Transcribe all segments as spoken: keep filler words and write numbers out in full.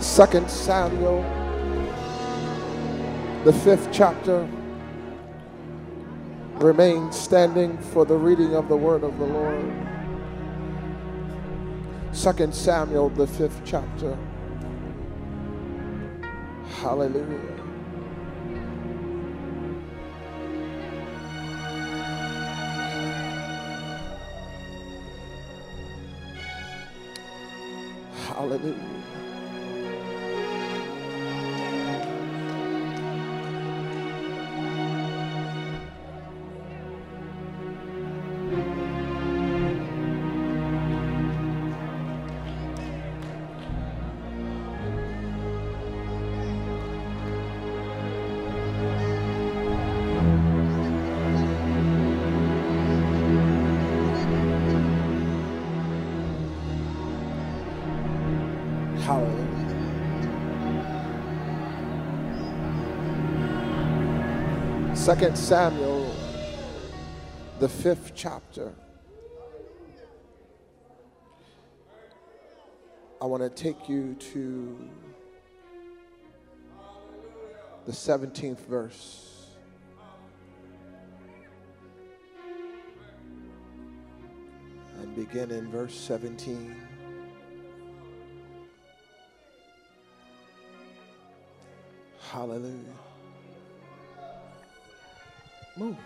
Second Samuel, the fifth chapter. Remain standing for the reading of the word of the Lord. Second Samuel, the fifth chapter. Hallelujah. Hallelujah. Second Samuel, the fifth chapter. I want to take you to the seventeenth verse. And begin in verse seventeen. Hallelujah. Move.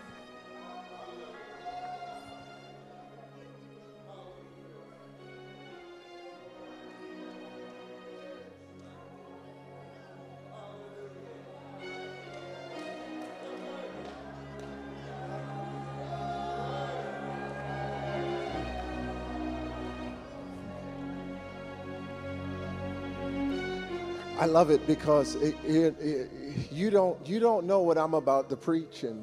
I love it because it, it, it, you don't you don't know what I'm about to preach, and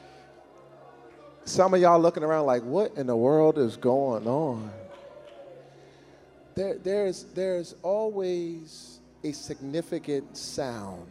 some of y'all looking around like, what in the world is going on? There, there's, there's always a significant sound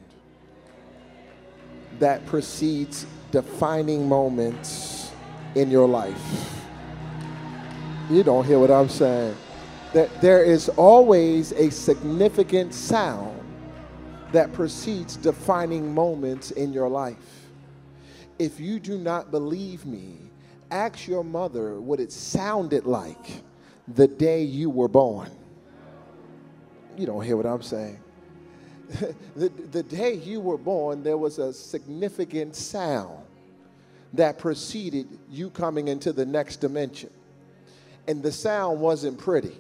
that precedes defining moments in your life. You don't hear what I'm saying. That there is always a significant sound that precedes defining moments in your life. If you do not believe me, ask your mother what it sounded like the day you were born. You don't hear what I'm saying. the, the day you were born, there was a significant sound that preceded you coming into the next dimension. And the sound wasn't pretty.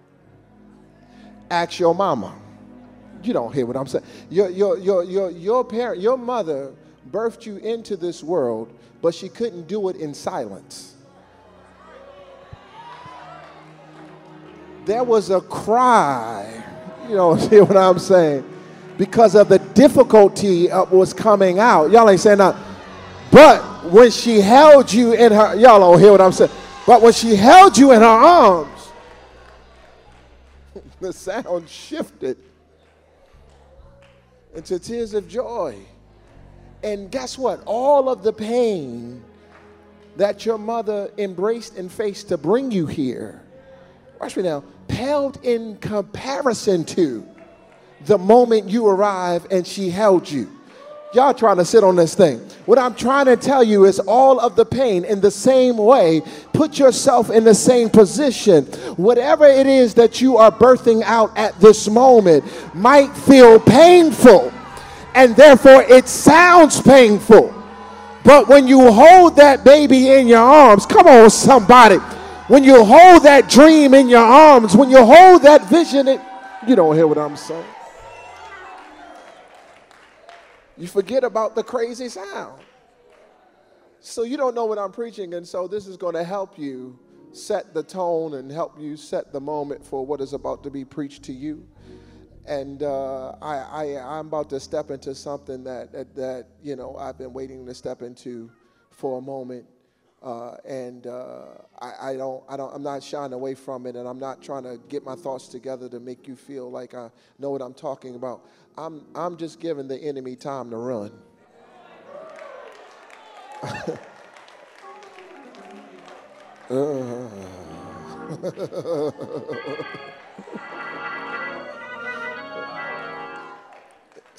Ask your mama. You don't hear what I'm saying. Your, your, your, your, your parent, your mother birthed you into this world, but she couldn't do it in silence. There was a cry, you know, see what I'm saying, because of the difficulty of what's coming out. Y'all ain't saying that. But when she held you in her, y'all don't hear what I'm saying, but when she held you in her arms, the sound shifted into tears of joy. And guess what? All of the pain that your mother embraced and faced to bring you here, watch me now, paled in comparison to the moment you arrived and she held you. Y'all trying to sit on this thing. What I'm trying to tell you is all of the pain in the same way, put yourself in the same position. Whatever it is that you are birthing out at this moment might feel painful, and therefore it sounds painful. But when you hold that baby in your arms, come on somebody, when you hold that dream in your arms, when you hold that vision, it, you don't hear what I'm saying. You forget about the crazy sound. So you don't know what I'm preaching, and so this is going to help you set the tone and help you set the moment for what is about to be preached to you. And uh, I, I, I'm about to step into something that, that, that, you know, I've been waiting to step into for a moment. Uh, and uh, I, I don't, I don't, I'm not shying away from it, and I'm not trying to get my thoughts together to make you feel like I know what I'm talking about. I'm, I'm just giving the enemy time to run. uh.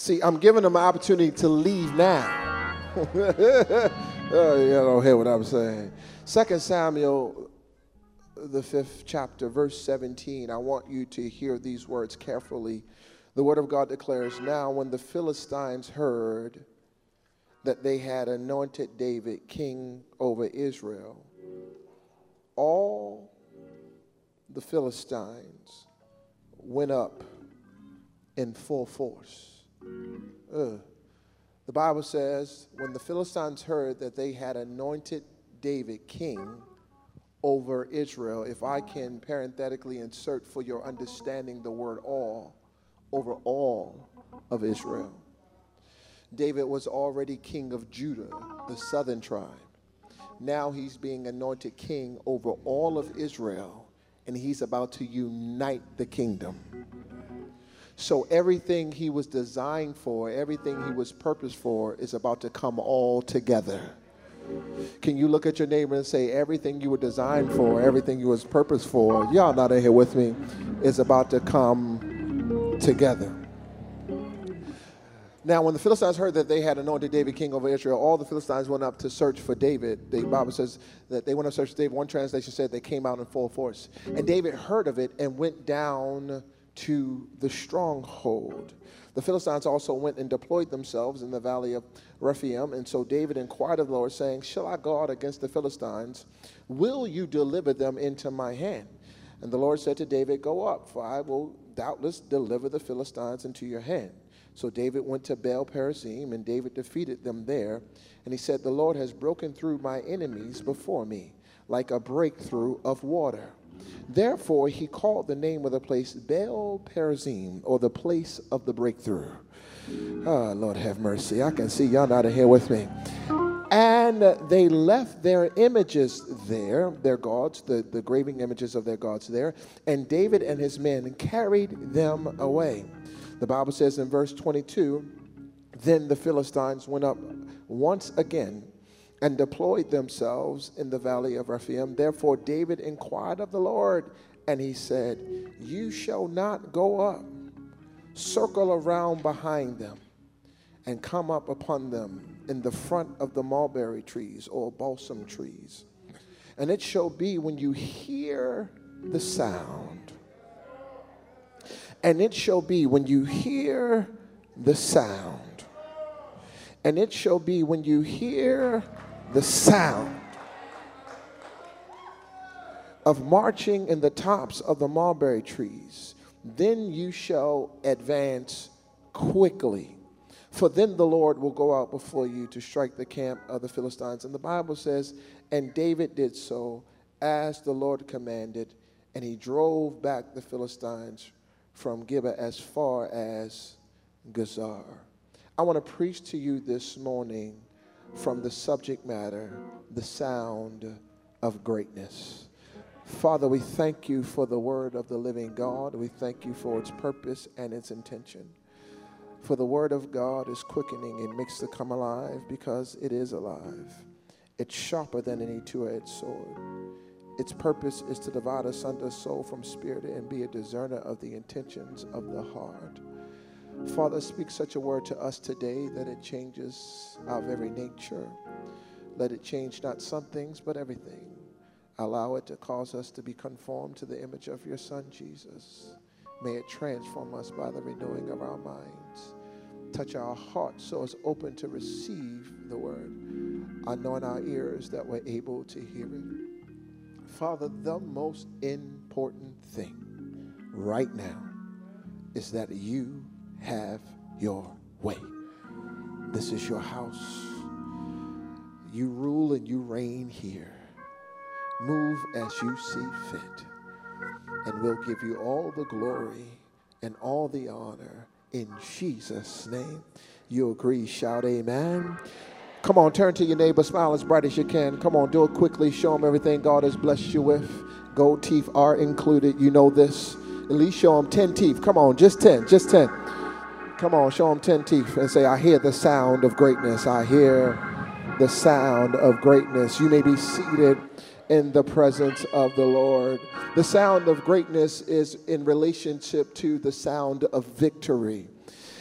See, I'm giving them an opportunity to leave now. Oh, you don't hear what I'm saying. Second Samuel, the fifth chapter, verse seventeen. I want you to hear these words carefully. The word of God declares, now when the Philistines heard that they had anointed David king over Israel, all the Philistines went up in full force. Ugh. The Bible says, when the Philistines heard that they had anointed David king over Israel, if I can parenthetically insert for your understanding the word all, over all of Israel. David was already king of Judah, the southern tribe. Now he's being anointed king over all of Israel, and he's about to unite the kingdom. So everything he was designed for, everything he was purposed for, is about to come all together. Can you look at your neighbor and say, everything you were designed for, everything you was purposed for, y'all not in here with me, is about to come together. Now, when the Philistines heard that they had anointed David king over Israel, all the Philistines went up to search for David. The Bible says that they went up to search for David. One translation said they came out in full force. And David heard of it and went down to the stronghold. The Philistines also went and deployed themselves in the valley of Rephaim. And so David inquired of the Lord, saying, shall I go out against the Philistines? Will you deliver them into my hand? And the Lord said to David, go up, for I will doubtless deliver the Philistines into your hand. So David went to Baal Perazim, and David defeated them there. And he said, the Lord has broken through my enemies before me, like a breakthrough of water. Therefore, he called the name of the place Baal Perazim, or the place of the breakthrough. Oh, Lord have mercy. I can see y'all not in here with me. And they left their images there, their gods, the, the graving images of their gods there. And David and his men carried them away. The Bible says in verse twenty-two, then the Philistines went up once again and deployed themselves in the valley of Rephaim. Therefore David inquired of the Lord, and he said, you shall not go up. Circle around behind them and come up upon them in the front of the mulberry trees or balsam trees. And it shall be when you hear the sound, and it shall be when you hear the sound, and it shall be when you hear the sound of marching in the tops of the mulberry trees, then you shall advance quickly. For then the Lord will go out before you to strike the camp of the Philistines. And the Bible says, and David did so as the Lord commanded, and he drove back the Philistines from Gibeah as far as Gezer. I want to preach to you this morning from the subject matter, the sound of greatness. Father, we thank you for the word of the living God. We thank you for its purpose and its intention. For the word of God is quickening. It makes it come alive because it is alive. It's sharper than any two-edged sword. Its purpose is to divide asunder soul from spirit and be a discerner of the intentions of the heart. Father, speak such a word to us today that it changes our very nature. Let it change not some things, but everything. Allow it to cause us to be conformed to the image of your Son, Jesus. May it transform us by the renewing of our minds. Touch our hearts so it's open to receive the word. Anoint our ears that we're able to hear it. Father, the most important thing right now is that you have your way. This is your house. You rule and you reign here. Move as you see fit. And we'll give you all the glory and all the honor in Jesus' name. You agree, shout amen. Come on, turn to your neighbor, smile as bright as you can. Come on, do it quickly. Show them everything God has blessed you with. Gold teeth are included. You know this. At least show them ten teeth. Come on, just ten, just ten. Come on, show them ten teeth and say, I hear the sound of greatness. I hear the sound of greatness. You may be seated in the presence of the Lord. The sound of greatness is in relationship to the sound of victory.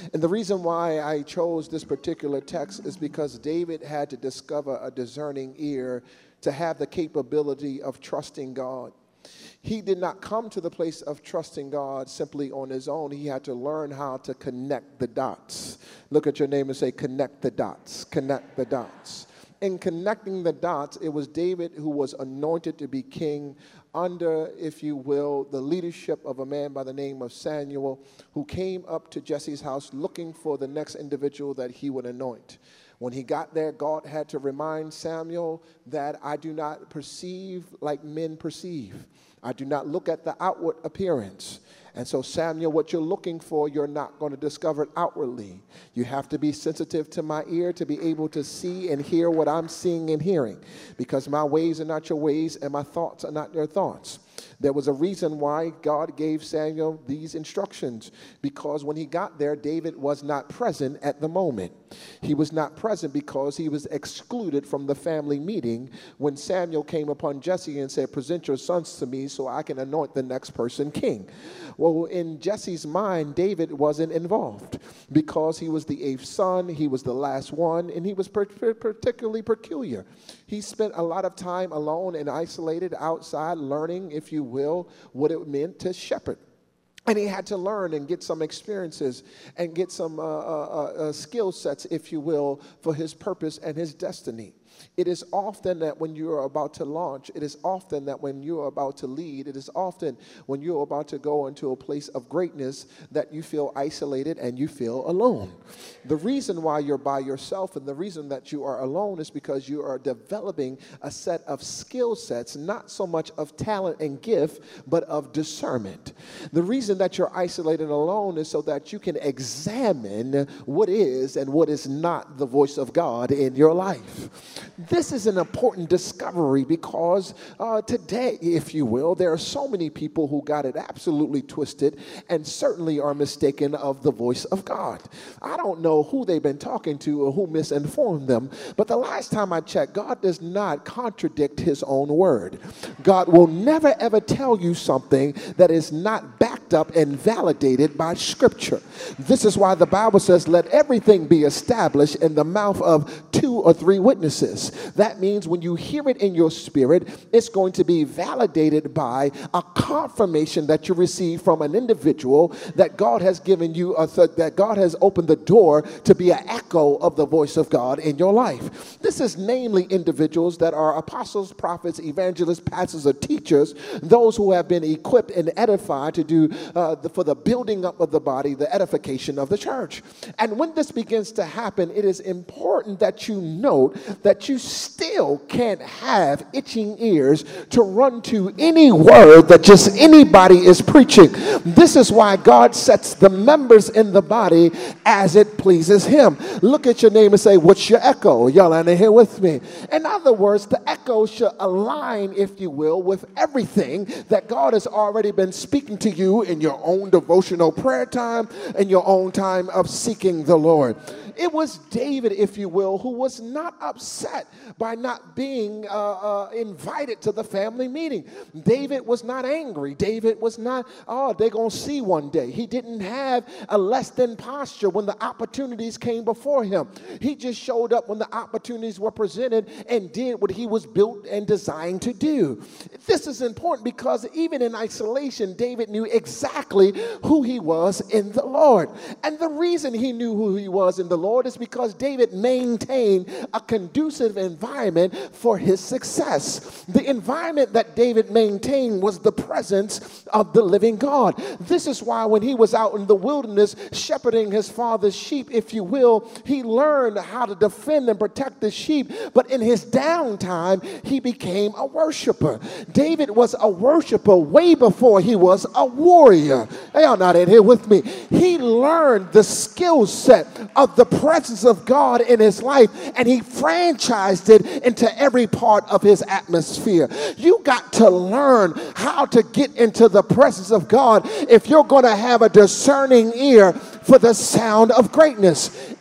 And the reason why I chose this particular text is because David had to discover a discerning ear to have the capability of trusting God. He did not come to the place of trusting God simply on his own. He had to learn how to connect the dots. Look at your neighbor and say, connect the dots, connect the dots. In connecting the dots, it was David who was anointed to be king under, if you will, the leadership of a man by the name of Samuel, who came up to Jesse's house looking for the next individual that he would anoint. When he got there, God had to remind Samuel that I do not perceive like men perceive. I do not look at the outward appearance. And so, Samuel, what you're looking for, you're not going to discover it outwardly. You have to be sensitive to my ear to be able to see and hear what I'm seeing and hearing, because my ways are not your ways and my thoughts are not your thoughts. There was a reason why God gave Samuel these instructions, because when he got there, David was not present at the moment. He was not present because he was excluded from the family meeting when Samuel came upon Jesse and said, present your sons to me so I can anoint the next person king. Well, in Jesse's mind, David wasn't involved because he was the eighth son, he was the last one, and he was per- per- particularly peculiar. He spent a lot of time alone and isolated outside, learning, if you will, what it meant to shepherd. And he had to learn and get some experiences and get some uh, uh, uh, skill sets, if you will, for his purpose and his destiny. It is often that when you are about to launch, it is often that when you are about to lead, it is often when you are about to go into a place of greatness that you feel isolated and you feel alone. The reason why you're by yourself and the reason that you are alone is because you are developing a set of skill sets, not so much of talent and gift, but of discernment. The reason that you're isolated and alone is so that you can examine what is and what is not the voice of God in your life. This is an important discovery because uh, today, if you will, there are so many people who got it absolutely twisted and certainly are mistaken of the voice of God. I don't know who they've been talking to or who misinformed them, but the last time I checked, God does not contradict his own word. God will never ever tell you something that is not backed up and validated by Scripture. This is why the Bible says, let everything be established in the mouth of two or three witnesses. That means when you hear it in your spirit, it's going to be validated by a confirmation that you receive from an individual that God has given you, a th- that God has opened the door to be an echo of the voice of God in your life. This is namely individuals that are apostles, prophets, evangelists, pastors, or teachers, those who have been equipped and edified to do uh, the, for the building up of the body, the edification of the church. And when this begins to happen, it is important that you note that you still can't have itching ears to run to any word that just anybody is preaching. This is why God sets the members in the body as it pleases him. Look at your neighbor and say, what's your echo? Y'all are here with me. In other words, the echo should align, if you will, with everything that God has already been speaking to you in your own devotional prayer time and your own time of seeking the Lord. It was David, if you will, who was not upset by not being uh, uh, invited to the family meeting. David was not angry. David was not, oh, they're going to see one day. He didn't have a less than posture when the opportunities came before him. He just showed up when the opportunities were presented and did what he was built and designed to do. This is important because even in isolation, David knew exactly who he was in the Lord. And the reason he knew who he was in the Lord is because David maintained a conducive environment for his success. The environment that David maintained was the presence of the living God. This is why when he was out in the wilderness shepherding his father's sheep, if you will, he learned how to defend and protect the sheep. But in his downtime, he became a worshiper. David was a worshiper way before he was a warrior. Hey, y'all not in here with me. He learned the skill set of the presence of God in his life, and he franchised it into every part of his atmosphere. You got to learn how to get into the presence of God if you're going to have a discerning ear for the sound of greatness.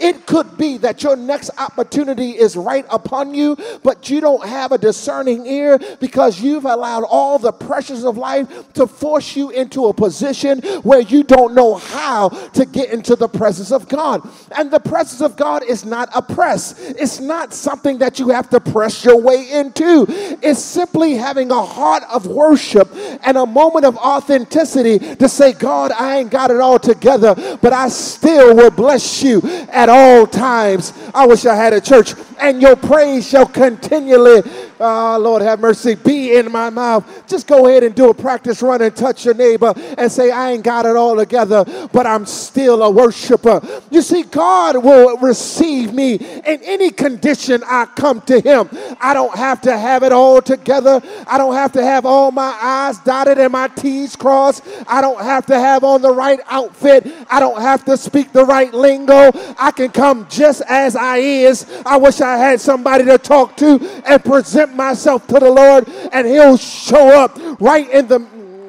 It could be that your next opportunity is right upon you, but you don't have a discerning ear because you've allowed all the pressures of life to force you into a position where you don't know how to get into the presence of God. And the presence of God is not a press. It's not something that you have to press your way into. It's simply having a heart of worship and a moment of authenticity to say, God, I ain't got it all together, but I still will bless you at all times. I wish I had a church. And your praise shall continually, oh, Lord have mercy, be in my mouth. Just go ahead and do a practice run and touch your neighbor and say, I ain't got it all together, but I'm still a worshiper. You see, God will receive me in any condition I come to him. I don't have to have it all together. I don't have to have all my I's dotted and my T's crossed. I don't have to have on the right outfit. I don't have to speak the right lingo. I can come just as I is. I wish I had somebody to talk to and present myself to the Lord, and he'll show up right in the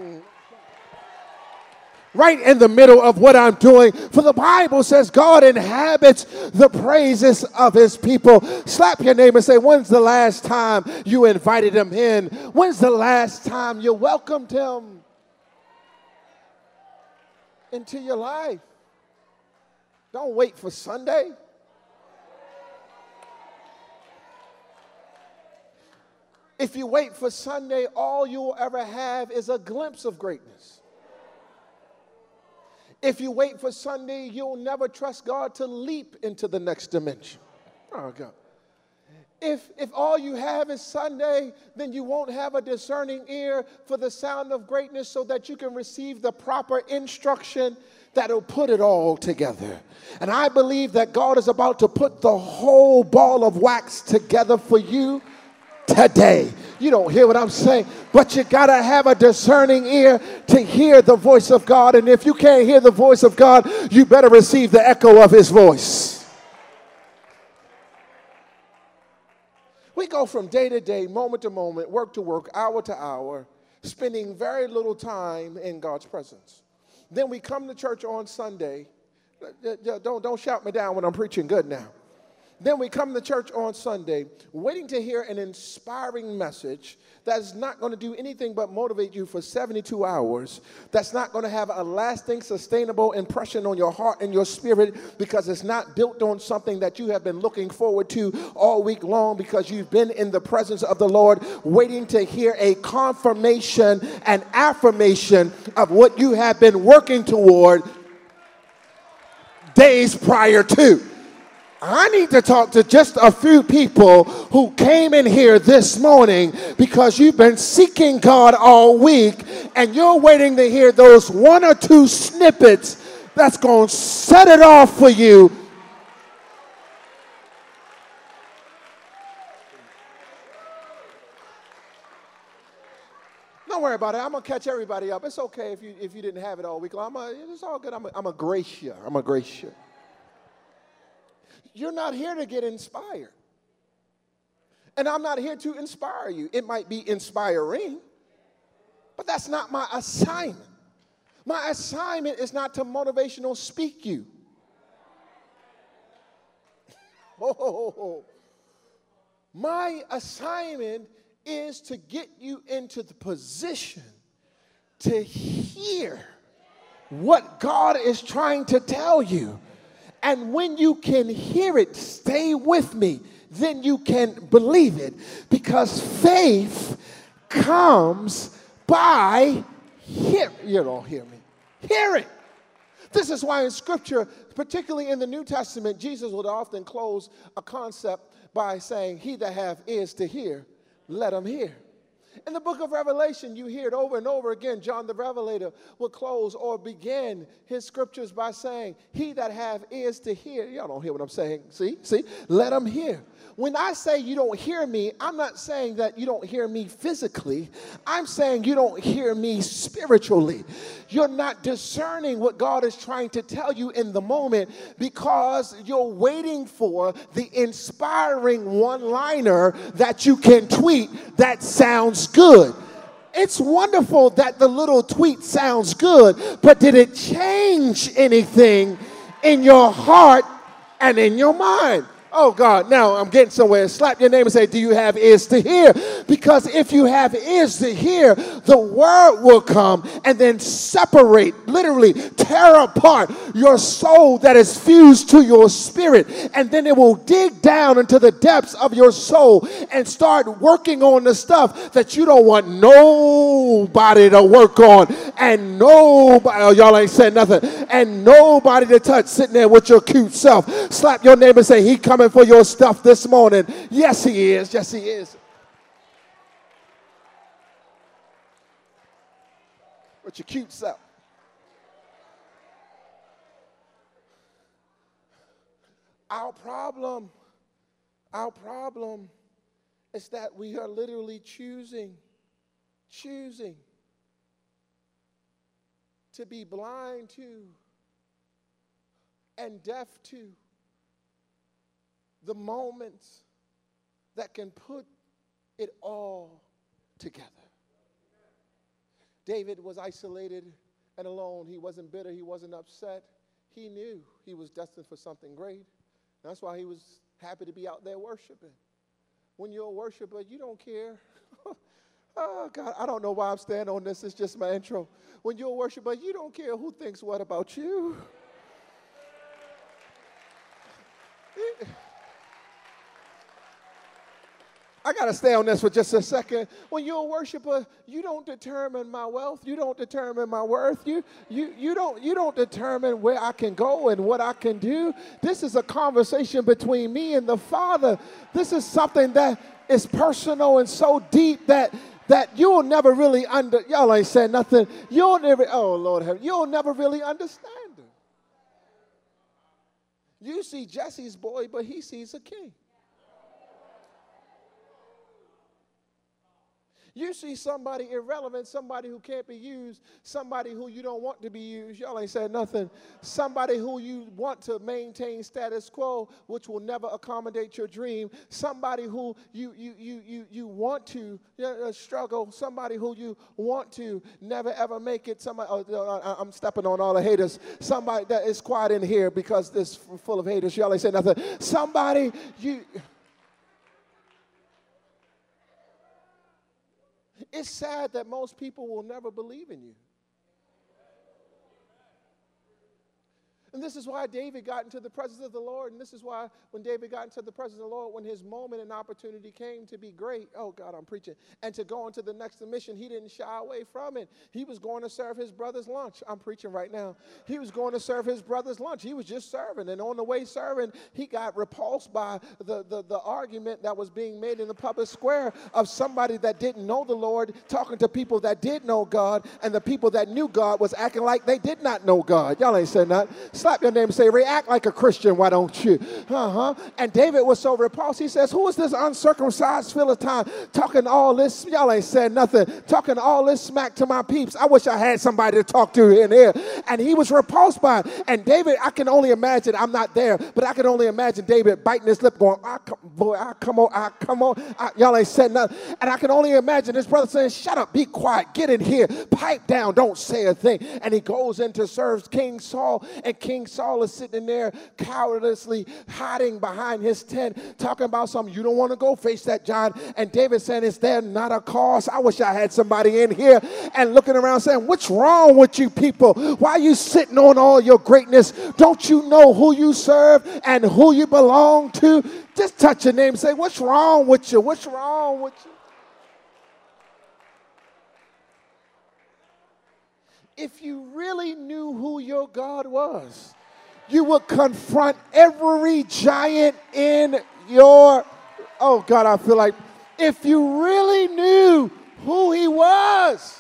right in the middle of what I'm doing. For the Bible says God inhabits the praises of his people. Slap your neighbor and say, when's the last time you invited him in? When's the last time you welcomed him into your life? Don't wait for Sunday. If you wait for Sunday, all you will ever have is a glimpse of greatness. If you wait for Sunday, you'll never trust God to leap into the next dimension. Oh, God. If, if all you have is Sunday, then you won't have a discerning ear for the sound of greatness so that you can receive the proper instruction that'll put it all together. And I believe that God is about to put the whole ball of wax together for you today. You don't hear what I'm saying, but you got to have a discerning ear to hear the voice of God. And if you can't hear the voice of God, you better receive the echo of his voice. We go from day to day, moment to moment, work to work, hour to hour, spending very little time in God's presence. Then we come to church on Sunday. Don't, don't shout me down when I'm preaching good now. Then we come to church on Sunday, waiting to hear an inspiring message that's not going to do anything but motivate you for seventy-two hours, that's not going to have a lasting, sustainable impression on your heart and your spirit because it's not built on something that you have been looking forward to all week long because you've been in the presence of the Lord, waiting to hear a confirmation and affirmation of what you have been working toward days prior to. I need to talk to just a few people who came in here this morning because you've been seeking God all week and you're waiting to hear those one or two snippets that's going to set it off for you. Don't worry about it. I'm going to catch everybody up. It's okay if you if you didn't have it all week long. I'm a, it's all good. I'm a, I'm a grace you. I'm a grace you. You're not here to get inspired. And I'm not here to inspire you. It might be inspiring, but that's not my assignment. My assignment is not to motivational speak you. Oh, my assignment is to get you into the position to hear what God is trying to tell you. And when you can hear it, stay with me, then you can believe it. Because faith comes by hear. You don't hear me. Hear it. This is why in Scripture, particularly in the New Testament, Jesus would often close a concept by saying, he that hath ears to hear, let him hear. In the book of Revelation, you hear it over and over again. John the Revelator will close or begin his scriptures by saying, he that have ears to hear. Y'all don't hear what I'm saying. See, see, let him hear. When I say you don't hear me, I'm not saying that you don't hear me physically. I'm saying you don't hear me spiritually. You're not discerning what God is trying to tell you in the moment because you're waiting for the inspiring one-liner that you can tweet that sounds good. It's wonderful that the little tweet sounds good, but did it change anything in your heart and in your mind. Oh, God, now I'm getting somewhere. Slap your neighbor and say, do you have ears to hear? Because if you have ears to hear, the word will come and then separate, literally tear apart your soul that is fused to your spirit. And then it will dig down into the depths of your soul and start working on the stuff that you don't want nobody to work on. And nobody, oh, y'all ain't said nothing. And nobody to touch, sitting there with your cute self. Slap your neighbor and say, he coming for your stuff this morning. Yes, he is. Yes, he is. With your cute self. Our problem, our problem is that we are literally choosing, choosing to be blind to and deaf to the moments that can put it all together. David was isolated and alone. He wasn't bitter. He wasn't upset. He knew he was destined for something great. That's why he was happy to be out there worshiping. When you're a worshiper, you don't care. Oh, God, I don't know why I'm standing on this. It's just my intro. When you're a worshiper, you don't care who thinks what about you. I got to stay on this for just a second. When you're a worshiper, you don't determine my wealth. You don't determine my worth. You, you, you, don't, you don't determine where I can go and what I can do. This is a conversation between me and the Father. This is something that is personal and so deep that that you'll never really under, y'all ain't said nothing. You'll never, oh, Lord, you'll never really understand it. You see Jesse's boy, but he sees a king. You see somebody irrelevant, somebody who can't be used, somebody who you don't want to be used. Y'all ain't said nothing. Somebody who you want to maintain status quo, which will never accommodate your dream. Somebody who you you you you you want to uh, struggle. Somebody who you want to never ever make it. Somebody, oh, I'm stepping on all the haters. Somebody that is quiet in here because this full of haters. Y'all ain't said nothing. Somebody you. It's sad that most people will never believe in you. And this is why David got into the presence of the Lord. And this is why when David got into the presence of the Lord, when his moment and opportunity came to be great, oh God, I'm preaching, and to go into the next mission, he didn't shy away from it. He was going to serve his brother's lunch. I'm preaching right now. He was going to serve his brother's lunch. He was just serving. And on the way serving, he got repulsed by the, the, the argument that was being made in the public square of somebody that didn't know the Lord talking to people that did know God, and the people that knew God was acting like they did not know God. Y'all ain't saying that. Slap your name and say, react like a Christian, why don't you? Uh-huh. And David was so repulsed. He says, who is this uncircumcised Philistine talking all this? Y'all ain't said nothing. Talking all this smack to my peeps. I wish I had somebody to talk to in here. And he was repulsed by it. And David, I can only imagine, I'm not there, but I can only imagine David biting his lip going, I come, boy, I come on, I come on. I, y'all ain't said nothing. And I can only imagine his brother saying, shut up, be quiet, get in here, pipe down, don't say a thing. And he goes in to serve King Saul, and King Saul is sitting there cowardlessly hiding behind his tent, talking about something. You don't want to go face that giant. And David saying, is there not a cause? I wish I had somebody in here and looking around saying, what's wrong with you people? Why are you sitting on all your greatness? Don't you know who you serve and who you belong to? Just touch your name and say, what's wrong with you? What's wrong with you? If you really knew who your God was, you would confront every giant in your, oh God, I feel like, if you really knew who he was.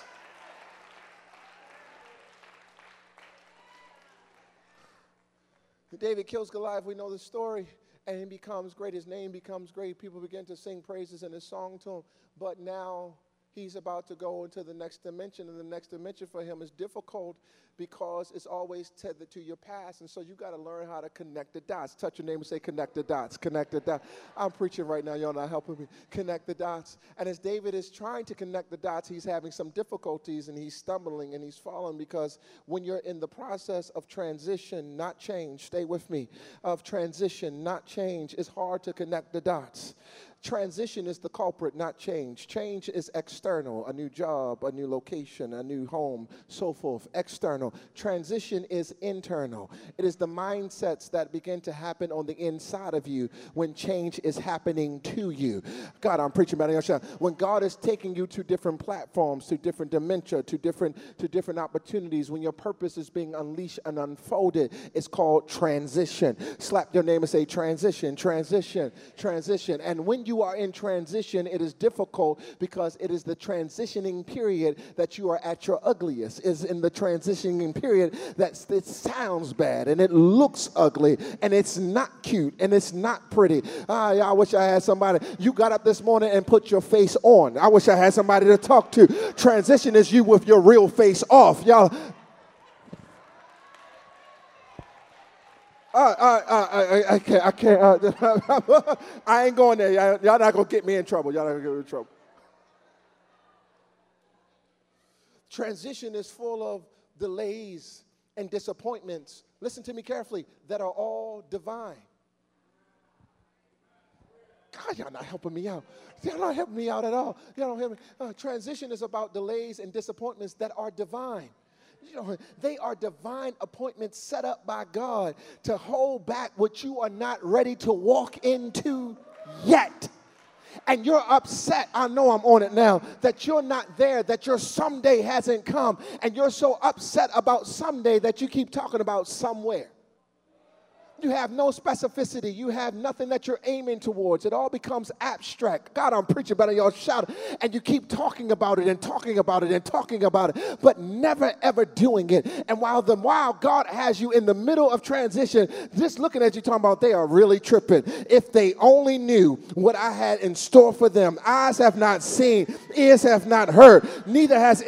David kills Goliath, we know the story, and he becomes great. His name becomes great. People begin to sing praises in his song to him. But now he's about to go into the next dimension, and the next dimension for him is difficult because it's always tethered to your past. And so you got to learn how to connect the dots. Touch your neighbor and say, connect the dots, connect the dots. I'm preaching right now. Y'all not helping me. Connect the dots. And as David is trying to connect the dots, he's having some difficulties, and he's stumbling, and he's falling, because when you're in the process of transition, not change, stay with me, of transition, not change, it's hard to connect the dots. Transition is the culprit, not change. Change is external, a new job, a new location, a new home, so forth, external. Transition is internal. It is the mindsets that begin to happen on the inside of you when change is happening to you. God, I'm preaching about it. When God is taking you to different platforms, to different dementia, to different, to different opportunities, when your purpose is being unleashed and unfolded, it's called transition. Slap your name and say transition, transition, transition. And when you You are in transition, it is difficult because it is the transitioning period that you are at your ugliest. Is in the transitioning period that it sounds bad and it looks ugly and it's not cute and it's not pretty. Ah, I wish I had somebody. You got up this morning and put your face on. I wish I had somebody to talk to. Transition is you with your real face off. Y'all. Uh, uh, uh, I, I can't, I can't, uh, I ain't going there. Y'all, y'all not going to get me in trouble. Y'all not going to get me in trouble. Transition is full of delays and disappointments. Listen to me carefully, that are all divine. God, y'all not helping me out. Y'all not helping me out at all. Y'all don't help me. Uh, transition is about delays and disappointments that are divine. You know, they are divine appointments set up by God to hold back what you are not ready to walk into yet. And you're upset, I know I'm on it now, that you're not there, that your someday hasn't come. And you're so upset about someday that you keep talking about somewhere. You have no specificity. You have nothing that you're aiming towards. It all becomes abstract. God, I'm preaching better. Y'all shout. And you keep talking about it and talking about it and talking about it, but never, ever doing it. And while the while God has you in the middle of transition, just looking at you talking about they are really tripping. If they only knew what I had in store for them. Eyes have not seen, ears have not heard, neither has